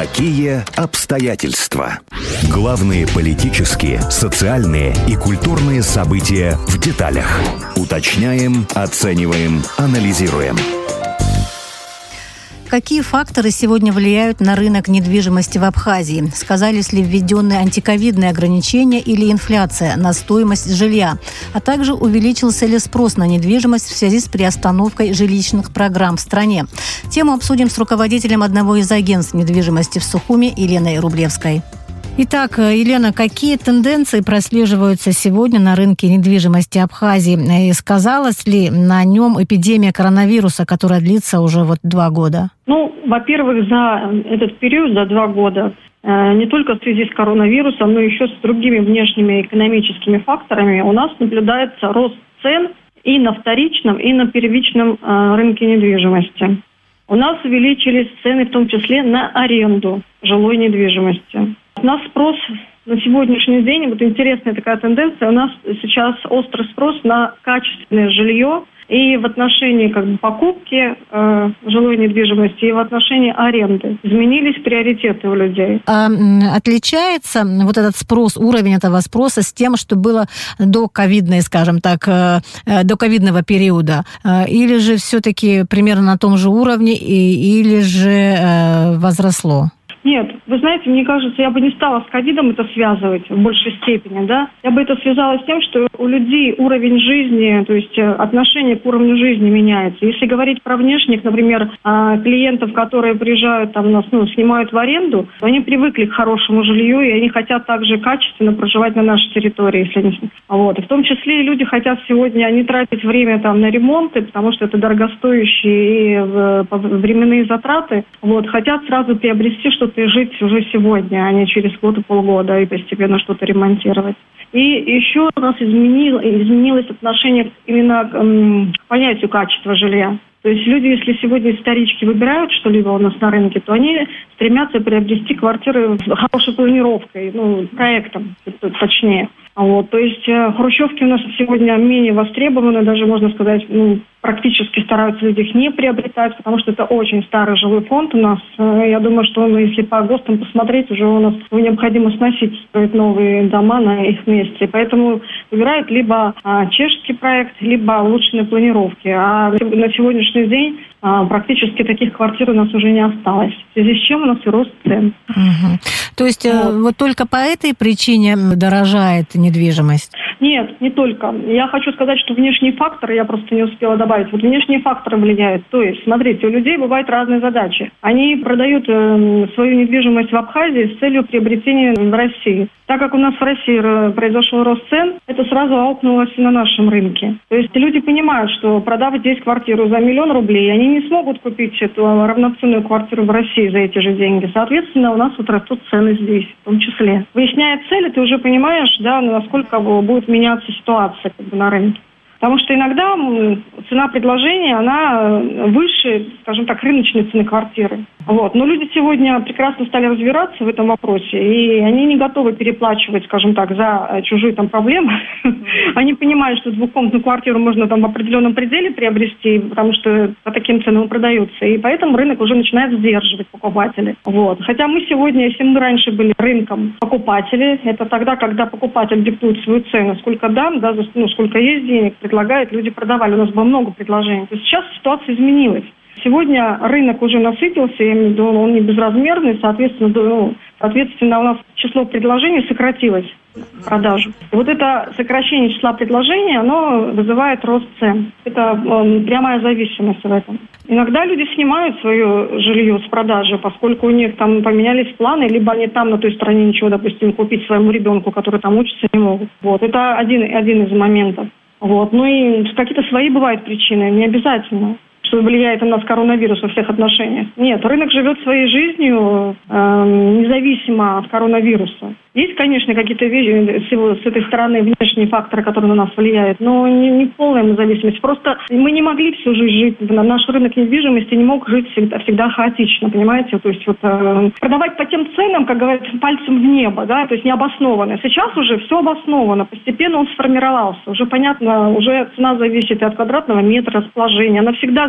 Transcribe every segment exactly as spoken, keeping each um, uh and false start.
Какие обстоятельства? Главные политические, социальные и культурные события в деталях. Уточняем, оцениваем, анализируем. Какие факторы сегодня влияют на рынок недвижимости в Абхазии? Сказались ли введенные антиковидные ограничения или инфляция на стоимость жилья? А также увеличился ли спрос на недвижимость в связи с приостановкой жилищных программ в стране? Тему обсудим с руководителем одного из агентств недвижимости в Сухуми Еленой Рублевской. Итак, Елена, какие тенденции прослеживаются сегодня на рынке недвижимости Абхазии? И сказалась ли на нем эпидемия коронавируса, которая длится уже вот два года? Ну, во-первых, за этот период, за два года, не только в связи с коронавирусом, но еще с другими внешними экономическими факторами у нас наблюдается рост цен и на вторичном, и на первичном рынке недвижимости. У нас увеличились цены, в том числе на аренду жилой недвижимости. У нас спрос на сегодняшний день, вот интересная такая тенденция, у нас сейчас острый спрос на качественное жилье и в отношении как бы покупки э, жилой недвижимости, и в отношении аренды. Изменились приоритеты у людей. А отличается вот этот спрос, уровень этого спроса с тем, что было до ковидной, скажем так, э, до ковидного периода? Э, или же все-таки примерно на том же уровне, и, или же э, возросло? Нет, вы знаете, мне кажется, я бы не стала с ковидом это связывать в большей степени, да. Я бы это связала с тем, что у людей уровень жизни, то есть отношение к уровню жизни меняется. Если говорить про внешних, например, клиентов, которые приезжают там нас, ну, снимают в аренду, то они привыкли к хорошему жилью, и они хотят также качественно проживать на нашей территории, если они... Вот. И в том числе и люди хотят сегодня не тратить время там на ремонты, потому что это дорогостоящие и временные затраты. Вот. Хотят сразу приобрести что-то и жить уже сегодня, а не через год и полгода и постепенно что-то ремонтировать. И еще у нас изменил, изменилось отношение именно к, эм, к понятию качества жилья. То есть люди, если сегодня исторически выбирают что-либо у нас на рынке, то они стремятся приобрести квартиры с хорошей планировкой, ну, проектом, точнее. Вот, то есть э, хрущевки у нас сегодня менее востребованы, даже можно сказать, ну, практически стараются люди их не приобретать, потому что это очень старый жилой фонд у нас. Э, я думаю, что он, если по ГОСТам посмотреть, уже у нас его необходимо сносить, строить новые дома на их месте. Поэтому выбирают либо э, чешский проект, либо улучшенные планировки. А на сегодняшний день э, практически таких квартир у нас уже не осталось. В связи с чем у нас и рост цен. Угу. То есть вот. Э, вот только по этой причине дорожает недвижимость? Нет, не только. Я хочу сказать, что внешние факторы, я просто не успела добавить, вот внешние факторы влияют. То есть, смотрите, у людей бывают разные задачи. Они продают э, свою недвижимость в Абхазии с целью приобретения в России. Так как у нас в России произошел рост цен, это сразу аукнулось и на нашем рынке. То есть люди понимают, что продав здесь квартиру за миллион рублей, они не смогут купить эту равноценную квартиру в России за эти же деньги. Соответственно, у нас вот растут цены здесь, в том числе. Выясняя цели, ты уже понимаешь, да, насколько будет меняться ситуация как бы, на рынке. Потому что иногда цена предложения, она выше, скажем так, рыночной цены квартиры. Вот. Но люди сегодня прекрасно стали разбираться в этом вопросе, и они не готовы переплачивать, скажем так, за чужие там проблемы. Они понимают, что двухкомнатную квартиру можно там в определенном пределе приобрести, потому что по таким ценам продаются. И поэтому рынок уже начинает сдерживать покупателей. Вот. Хотя мы сегодня, если мы раньше были рынком покупателей, это тогда, когда покупатель диктует свою цену, сколько дам, да, ну, сколько есть денег, предлагает, люди продавали. У нас было много предложений. То есть сейчас ситуация изменилась. Сегодня рынок уже насытился, я имею в виду, он не безразмерный, соответственно, ну, соответственно, у нас число предложений сократилось в продажу. И вот это сокращение числа предложений, оно вызывает рост цен. Это э, прямая зависимость в этом. Иногда люди снимают свое жилье с продажи, поскольку у них там поменялись планы, либо они там на той стороне ничего, допустим, купить своему ребенку, который там учится, не могут. Вот, это один, один из моментов. Вот. Ну и какие-то свои бывают причины, не обязательно, что влияет на нас коронавирус во всех отношениях. Нет, рынок живет своей жизнью э, независимо от коронавируса. Есть, конечно, какие-то вещи всего с этой стороны, внешние факторы, которые на нас влияют, но не, не полная зависимость. Просто мы не могли всю жизнь жить, наш рынок недвижимости не мог жить всегда, всегда хаотично, понимаете? То есть вот э, продавать по тем ценам, как говорят, пальцем в небо, да, то есть необоснованно. Сейчас уже все обосновано, постепенно он сформировался. Уже понятно, уже цена зависит и от квадратного метра, расположения. Она всегда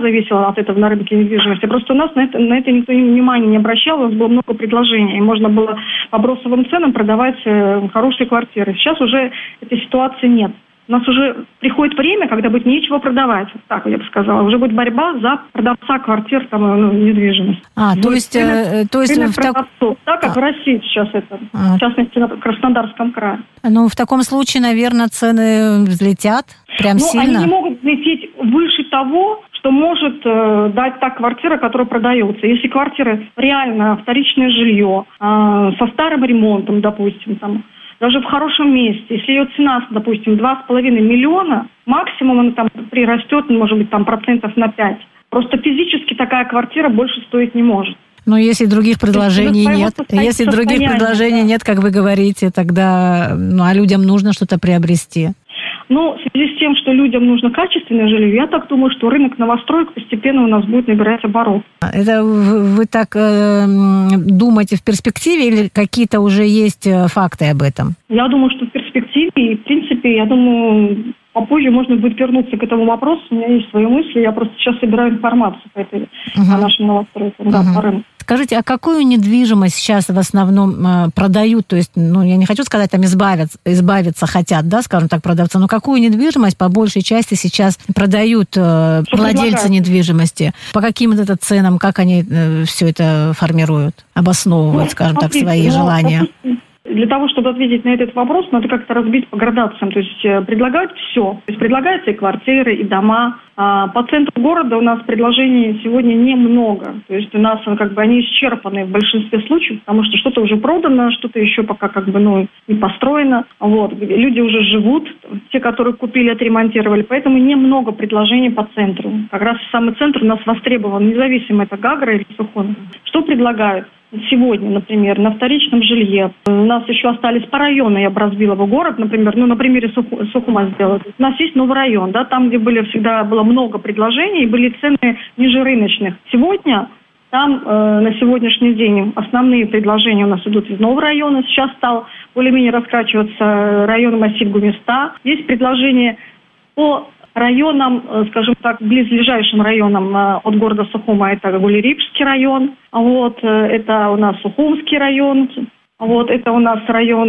зависела от этого на рынке недвижимости. Просто у нас на это, на это никто внимания не обращал, у нас было много предложений, и можно было по бросовым ценам продавать хорошие квартиры. Сейчас уже этой ситуации нет. У нас уже приходит время, когда будет нечего продавать. Так я бы сказала. Уже будет борьба за продавца квартир, там, ну, недвижимости. А, то есть... Рынок, э, то есть рынок в так... так, как а. в России сейчас это. А. В частности, на Краснодарском крае. Ну, в таком случае, наверное, цены взлетят прям ну, сильно. Они не могут взлететь выше того, что может э, дать та квартира, которая продается. Если квартира реально вторичное жилье, э, со старым ремонтом, допустим, там, даже в хорошем месте, если ее цена, допустим, два с половиной миллиона, максимум она там прирастет, может быть, там процентов на пять. Просто физически такая квартира больше стоить не может. Но если других предложений нет, если других предложений да. нет, как вы говорите, тогда ну, а людям нужно что-то приобрести. Ну, в связи с тем, что людям нужно качественное жилье, я так думаю, что рынок новостроек постепенно у нас будет набирать оборот. Это вы так э, думаете в перспективе или какие-то уже есть факты об этом? Я думаю, что в перспективе, и в принципе, я думаю, попозже можно будет вернуться к этому вопросу. У меня есть свои мысли, я просто сейчас собираю информацию по этой, uh-huh. о нашем новостройке, uh-huh. да, по рынку. Скажите, а какую недвижимость сейчас в основном э, продают? То есть, ну, я не хочу сказать, там избавиться, избавиться хотят, да, скажем так, продавцы, но какую недвижимость по большей части сейчас продают э, владельцы недвижимости? По каким это ценам, как они э, все это формируют, обосновывают, ну, скажем смотрите, так, свои ну, желания? Допустим, для того, чтобы ответить на этот вопрос, надо как-то разбить по градациям. То есть предлагают все. То есть предлагаются и квартиры, и дома. А по центру города у нас предложений сегодня немного. То есть у нас как бы они исчерпаны в большинстве случаев, потому что что-то уже продано, что-то еще пока как бы ну, не построено. Вот. Люди уже живут, те, которые купили, отремонтировали. Поэтому немного предложений по центру. Как раз самый центр у нас востребован, независимо это Гагра или Сухум. Что предлагают? Сегодня, например, на вторичном жилье. У нас еще остались по району, я бы разбила бы город, например, ну, на примере Суху, Сухума сделать. У нас есть новый район, да, там, где были всегда было много предложений, и были цены ниже рыночных. Сегодня там э, на сегодняшний день основные предложения у нас идут из нового района. Сейчас стал более-менее раскачиваться район массив Гумиста. Есть предложения по районам, скажем так, близлежащим районам от города Сухума, это Гулерипский район, вот, это у нас Сухумский район, вот, это у нас район,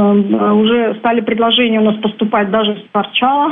уже стали предложения у нас поступать даже с Парчала,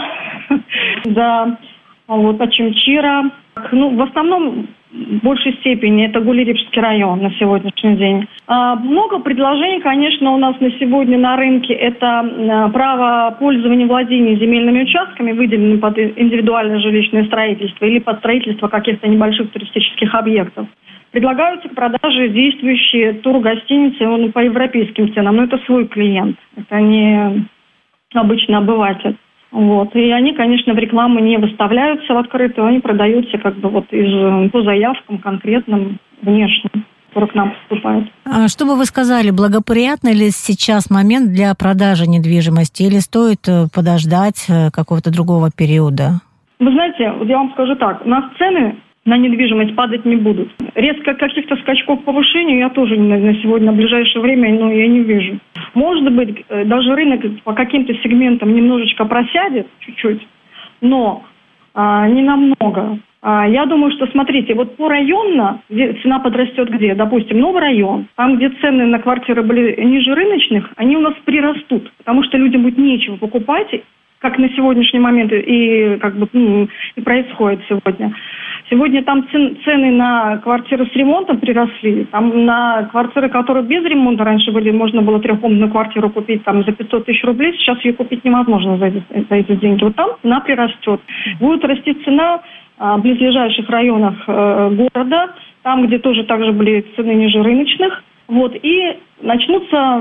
да, вот, Ачимчира. Ну, в основном, в большей степени, это Гулерипский район на сегодняшний день. А, много предложений, конечно, у нас на сегодня на рынке. Это а, право пользования владения земельными участками, выделенными под индивидуальное жилищное строительство или под строительство каких-то небольших туристических объектов. Предлагаются к продаже действующие тургостиницы ну, по европейским ценам. Но это свой клиент, это не обычный обыватель. Вот. И они, конечно, в рекламу не выставляются в открытую, они продаются как бы вот из, по заявкам конкретным внешним, которые к нам поступают. А что бы вы сказали, благоприятный ли сейчас момент для продажи недвижимости или стоит подождать какого-то другого периода? Вы знаете, вот я вам скажу так, у нас цены на недвижимость падать не будут. Резко каких-то скачков к повышению я тоже на, на сегодня, в ближайшее время, ну, я не вижу. Может быть, даже рынок по каким-то сегментам немножечко просядет, чуть-чуть, но а, не намного. А, я думаю, что, смотрите, вот по районно цена подрастет где? Допустим, новый район. Там, где цены на квартиры были ниже рыночных, они у нас прирастут, потому что людям будет нечего покупать, как на сегодняшний момент и как бы ну, и происходит сегодня. Сегодня там цены на квартиры с ремонтом приросли. Там на квартиры, которые без ремонта раньше были, можно было трехкомнатную квартиру купить там за пятьсот тысяч рублей. Сейчас ее купить невозможно за эти, за эти деньги. Вот там цена прирастет. Будет расти цена а, в близлежащих районах а, города, там, где тоже также были цены ниже рыночных. Вот, и начнутся,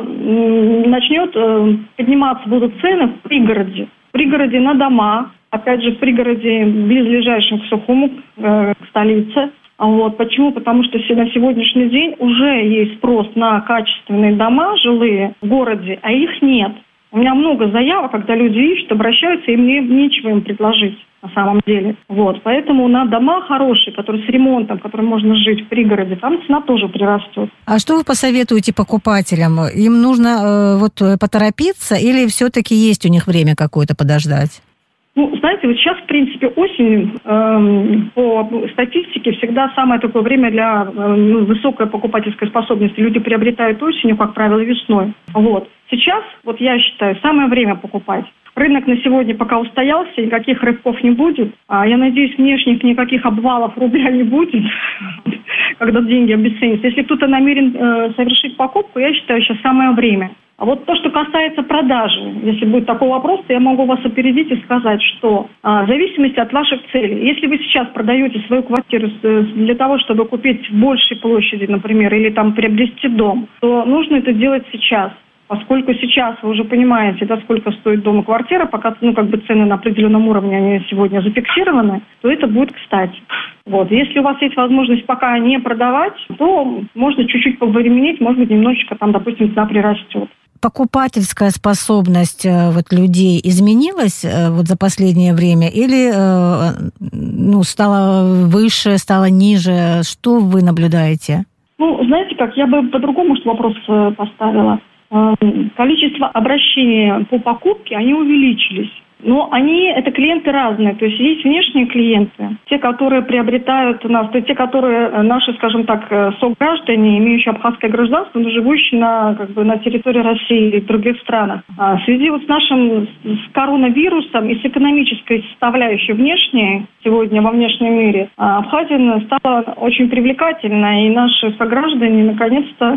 начнет э, подниматься будут цены в пригороде. В пригороде на дома, опять же, в пригороде близлежащем к Сухуму, э, к столице. Вот. Почему? Потому что на сегодняшний день уже есть спрос на качественные дома жилые в городе, а их нет. У меня много заявок, когда люди ищут, обращаются, и мне нечего им предложить на самом деле. Вот. Поэтому на дома хорошие, которые с ремонтом, которые можно жить в пригороде, там цена тоже прирастет. А что вы посоветуете покупателям? Им нужно э, вот поторопиться или все-таки есть у них время какое-то подождать? Ну, знаете, вот сейчас, в принципе, осень э, по статистике всегда самое такое время для э, высокой покупательской способности. Люди приобретают осенью, как правило, весной. Вот. Сейчас, вот я считаю, самое время покупать. Рынок на сегодня пока устоялся, никаких рывков не будет. А я надеюсь, внешних никаких обвалов рубля не будет, когда деньги обесценятся. Если кто-то намерен э, совершить покупку, я считаю, сейчас самое время. А вот то, что касается продажи, если будет такой вопрос, то я могу вас опередить и сказать, что а, в зависимости от ваших целей, если вы сейчас продаете свою квартиру с, для того, чтобы купить в большей площади, например, или там приобрести дом, то нужно это делать сейчас. Поскольку сейчас вы уже понимаете, да, сколько стоит дом и квартира, пока ну, как бы цены на определенном уровне они сегодня зафиксированы, то это будет кстати. Вот. Если у вас есть возможность пока не продавать, то можно чуть-чуть повременить, может быть, немножечко там, допустим, цена прирастет. Покупательская способность вот, людей изменилась вот, за последнее время или ну, стала выше, стала ниже? Что вы наблюдаете? Ну, знаете как, я бы по-другому вопрос поставила. Количество обращений по покупке, они увеличились. Но они, это клиенты разные. То есть есть внешние клиенты, те, которые приобретают у нас, то есть те, которые наши, скажем так, сограждане, имеющие абхазское гражданство, но живущие на, как бы, на территории России или других странах. А в связи вот с нашим с коронавирусом и с экономической составляющей внешней, сегодня во внешнем мире, Абхазия стала очень привлекательной, и наши сограждане наконец-то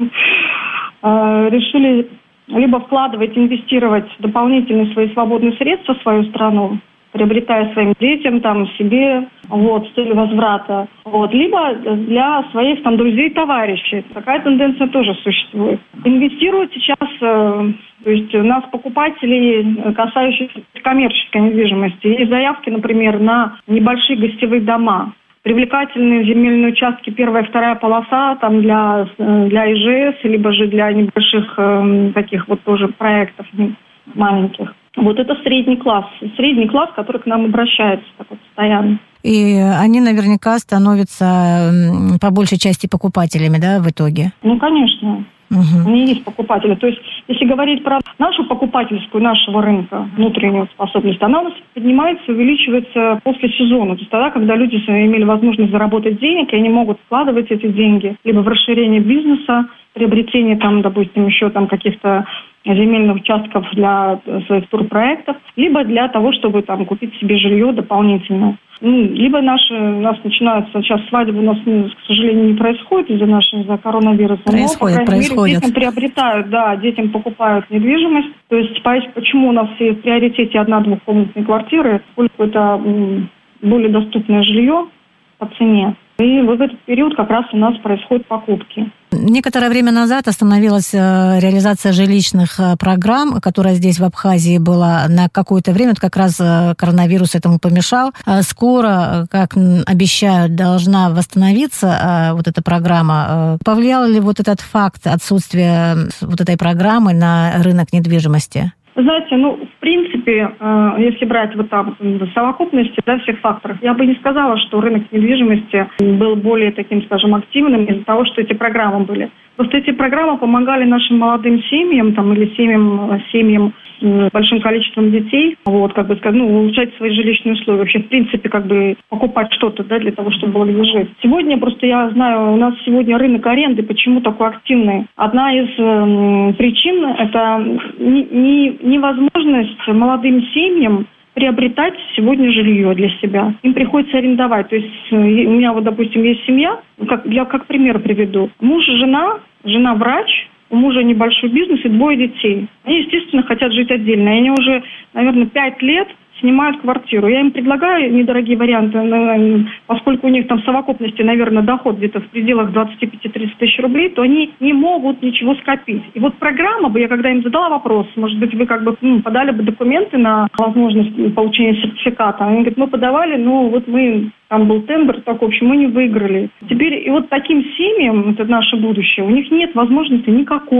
решили либо вкладывать, инвестировать дополнительные свои свободные средства в свою страну, приобретая своим детям, там, себе, вот, с целью возврата, вот, либо для своих там друзей и товарищей. Такая тенденция тоже существует. Инвестируют сейчас, э, то есть у нас покупателей, касающихся коммерческой недвижимости, есть заявки, например, на небольшие гостевые дома. Привлекательные земельные участки, первая, вторая полоса там для, для ИЖС, либо же для небольших э, таких вот тоже проектов маленьких. Вот это средний класс. Средний класс, который к нам обращается так вот постоянно. И они наверняка становятся по большей части покупателями, да, в итоге? Ну, конечно. Угу. Они есть покупатели. То есть, если говорить про нашу покупательскую, нашего рынка, внутреннюю способность, она у нас поднимается, увеличивается после сезона. То есть тогда, когда люди имели возможность заработать денег, и они могут вкладывать эти деньги либо в расширение бизнеса, приобретение там, допустим, еще там каких-то земельных участков для своих турпроектов, либо для того, чтобы там купить себе жилье дополнительно. Ну, либо наши, у нас начинаются, сейчас свадьбы у нас, к сожалению, не происходит из-за нашего, из-за коронавируса. Происходит, но, по крайней происходит. мере, детям приобретают, да, детям покупают недвижимость. То есть, почему у нас и в приоритете одна-двухкомнатные квартиры, поскольку это более доступное жилье по цене. И в этот период как раз у нас происходят покупки. Некоторое время назад остановилась реализация жилищных программ, которая здесь в Абхазии была на какое-то время. Вот как раз коронавирус этому помешал. Скоро, как обещают, должна восстановиться вот эта программа. Повлиял ли вот этот факт отсутствия вот этой программы на рынок недвижимости? Знаете, ну, в принципе, э, если брать вот там в совокупности, да, всех факторов, я бы не сказала, что рынок недвижимости был более таким, скажем, активным из-за того, что эти программы были. Просто эти программы помогали нашим молодым семьям, там, или семьям, семьям с большим количеством детей, вот, как бы сказать, ну, улучшать свои жилищные условия, вообще, в принципе, как бы покупать что-то, да, для того, чтобы было где жить. Сегодня просто я знаю, у нас сегодня рынок аренды, почему такой активный? Одна из э, причин – это не, не, невозможность молодым семьям приобретать сегодня жилье для себя. Им приходится арендовать. То есть у меня вот, допустим, есть семья, как, я как пример приведу. Муж и жена, жена врач, у мужа небольшой бизнес и двое детей. Они, естественно, хотят жить отдельно. И они уже, наверное, пять лет снимают квартиру. Я им предлагаю недорогие варианты, поскольку у них там в совокупности, наверное, доход где-то в пределах двадцать пять - тридцать тысяч рублей, то они не могут ничего скопить. И вот программа бы, я когда им задала вопрос, может быть, вы как бы ну, подали бы документы на возможность получения сертификата. Они говорят, мы подавали, но вот мы, там был тендер, так, в общем, мы не выиграли. Теперь и вот таким семьям, это наше будущее, у них нет возможности никакой.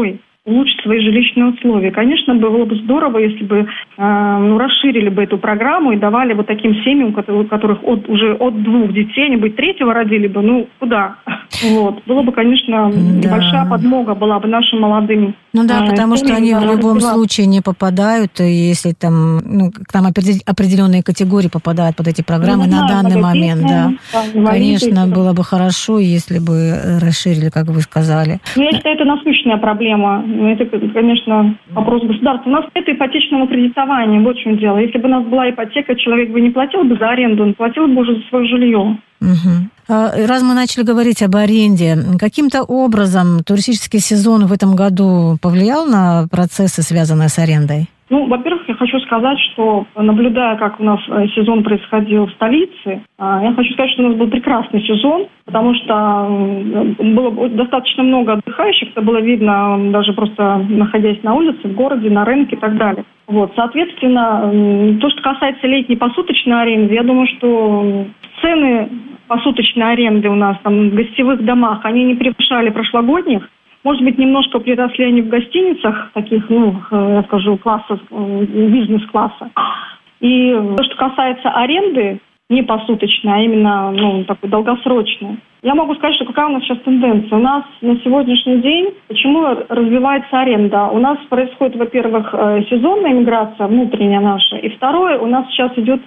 улучшить свои жилищные условия. Конечно, было бы здорово, если бы э, ну, расширили бы эту программу и давали вот таким семьям, у которых от, уже от двух детей, они бы третьего родили бы, ну, куда? Вот. Было бы, конечно, да. большая подмога была бы нашим молодым. Ну да, э, потому что они в любом развиваться. случае не попадают, если там, ну, там определенные категории попадают под эти программы ну, на знаю, данный момент, да. да конечно, было бы хорошо, если бы расширили, как вы сказали. Ну, я считаю, это насущная проблема. Это, конечно, вопрос государства. У нас нет ипотечного кредитования, вот в чем дело. Если бы у нас была ипотека, человек бы не платил бы за аренду, он платил бы уже за свое жилье. Угу. Раз мы начали говорить об аренде, каким-то образом туристический сезон в этом году повлиял на процессы, связанные с арендой? Ну, во-первых, я хочу сказать, что, наблюдая, как у нас сезон происходил в столице, я хочу сказать, что у нас был прекрасный сезон, потому что было достаточно много отдыхающих, это было видно даже просто находясь на улице, в городе, на рынке и так далее. Вот, соответственно, то, что касается летней посуточной аренды, я думаю, что цены посуточной аренды у нас там в гостевых домах, они не превышали прошлогодних. Может быть, немножко приросли они в гостиницах, таких, ну, я скажу, класса, бизнес-класса. И то, что касается аренды, не посуточной, а именно, ну, такой долгосрочной, я могу сказать, что какая у нас сейчас тенденция. У нас на сегодняшний день, почему развивается аренда? У нас происходит, во-первых, сезонная миграция, внутренняя наша, и второе, у нас сейчас идет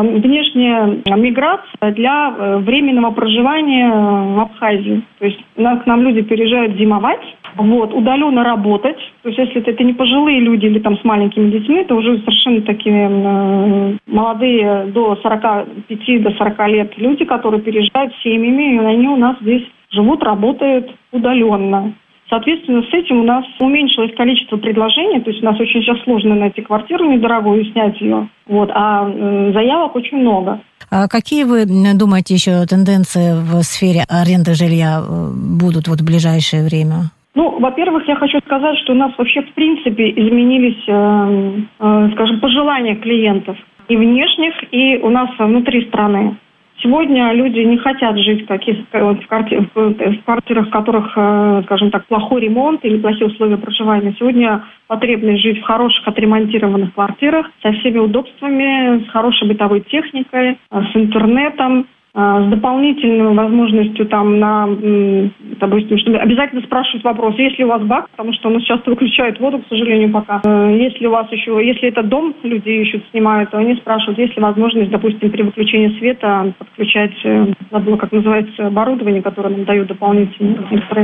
внешняя миграция для временного проживания в Абхазии. То есть к нам люди переезжают зимовать, вот, удаленно работать. То есть если это не пожилые люди или там с маленькими детьми, это уже совершенно такие э, молодые до сорока пяти до сорока лет люди, которые переезжают с семьями, и они у нас здесь живут, работают удаленно. Соответственно, с этим у нас уменьшилось количество предложений, то есть у нас очень сейчас сложно найти квартиру недорогую и снять ее, вот, а э, заявок очень много. А какие вы думаете еще тенденции в сфере аренды жилья будут вот в ближайшее время? Ну, во-первых, я хочу сказать, что у нас вообще в принципе изменились, э, э, скажем, пожелания клиентов и внешних, и у нас внутри страны. Сегодня люди не хотят жить в каких в квартирах, в квартирах, в которых, э, скажем так, плохой ремонт или плохие условия проживания. Сегодня потребность жить в хороших отремонтированных квартирах со всеми удобствами, с хорошей бытовой техникой, с интернетом, с дополнительной возможностью там на, допустим, чтобы обязательно спрашивать вопрос, есть ли у вас бак, потому что у нас часто выключают воду, к сожалению, пока. Если у вас еще, если это дом, люди ищут, снимают, то они спрашивают, есть ли возможность, допустим, при выключении света подключать, забыла, как называется, оборудование, которое нам дают дополнительно.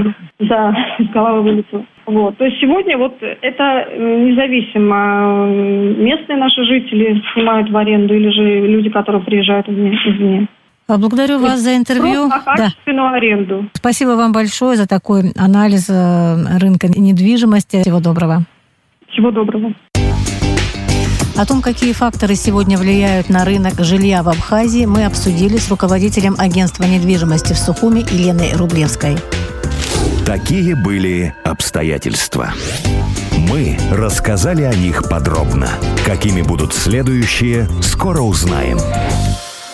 Да, из головы вылетело. Вот. То есть сегодня вот это независимо, местные наши жители снимают в аренду или же люди, которые приезжают извне. Благодарю вас за интервью. Просто на качественную да. аренду. Спасибо вам большое за такой анализ рынка недвижимости. Всего доброго. Всего доброго. О том, какие факторы сегодня влияют на рынок жилья в Абхазии, мы обсудили с руководителем агентства недвижимости в Сухуми Еленой Рублевской. Такие были обстоятельства. Мы рассказали о них подробно. Какими будут следующие, скоро узнаем.